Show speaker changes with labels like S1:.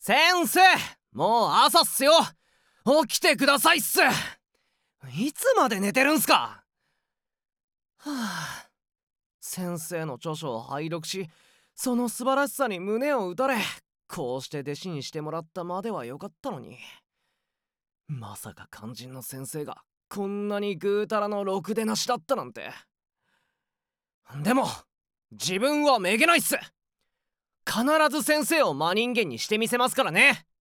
S1: 先生、もう朝っすよ。起きてくださいっす。いつまで寝てるんすか。はあ、先生の著書を拝読し、その素晴らしさに胸を打たれ、こうして弟子にしてもらったまではよかったのに、まさか肝心の先生がこんなにぐうたらのろくでなしだったなんて。でも自分はめげないっす。必ず先生を真人間にしてみせますからね。